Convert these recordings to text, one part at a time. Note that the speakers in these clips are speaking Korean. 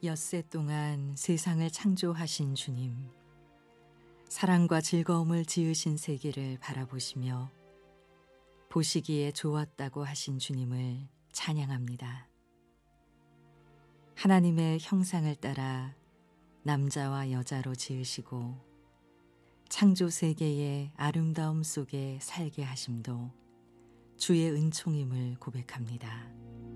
엿새 동안 세상을 창조하신 주님, 사랑과 즐거움을 지으신 세계를 바라보시며 보시기에 좋았다고 하신 주님을 찬양합니다. 하나님의 형상을 따라 남자와 여자로 지으시고 창조 세계의 아름다움 속에 살게 하심도 주의 은총임을 고백합니다.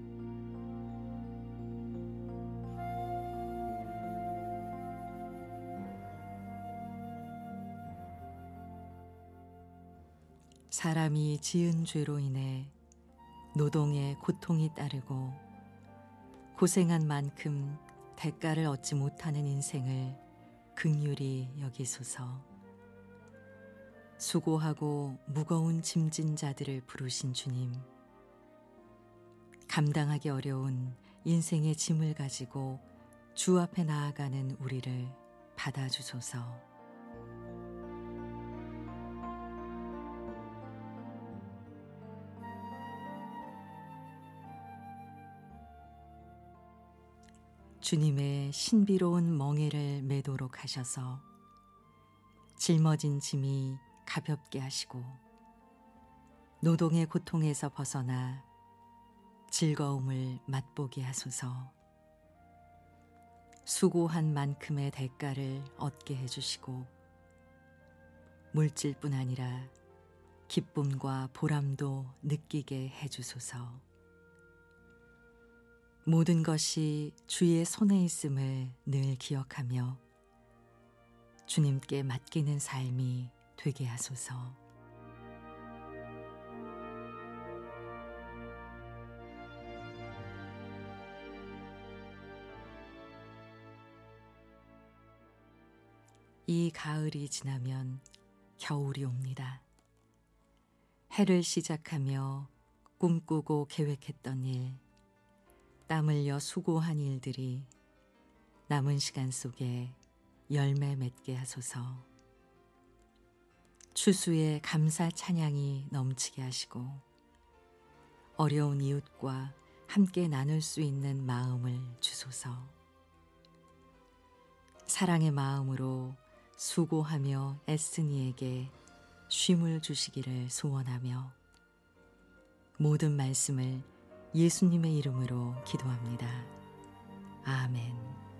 사람이 지은 죄로 인해 노동에 고통이 따르고 고생한 만큼 대가를 얻지 못하는 인생을 긍휼히 여기소서. 수고하고 무거운 짐진 자들을 부르신 주님, 감당하기 어려운 인생의 짐을 가지고 주 앞에 나아가는 우리를 받아주소서. 주님의 신비로운 멍에를 매도록 하셔서 짊어진 짐이 가볍게 하시고 노동의 고통에서 벗어나 즐거움을 맛보게 하소서. 수고한 만큼의 대가를 얻게 해주시고 물질뿐 아니라 기쁨과 보람도 느끼게 해주소서. 모든 것이 주의 손에 있음을 늘 기억하며 주님께 맡기는 삶이 되게 하소서. 이 가을이 지나면 겨울이 옵니다. 해를 시작하며 꿈꾸고 계획했던 일, 땀 흘려 수고한 일들이 남은 시간 속에 열매 맺게 하소서. 추수의 감사 찬양이 넘치게 하시고 어려운 이웃과 함께 나눌 수 있는 마음을 주소서. 사랑의 마음으로 수고하며 애쓴 이에게 쉼을 주시기를 소원하며 모든 말씀을 예수님의 이름으로 기도합니다. 아멘.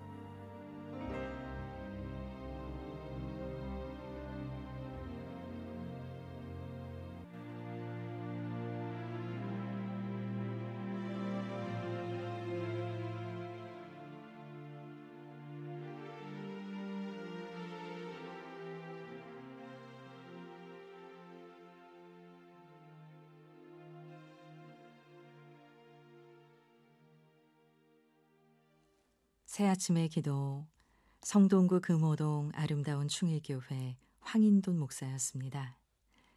새아침의 기도, 성동구 금호동 아름다운 충일교회 황인돈 목사였습니다.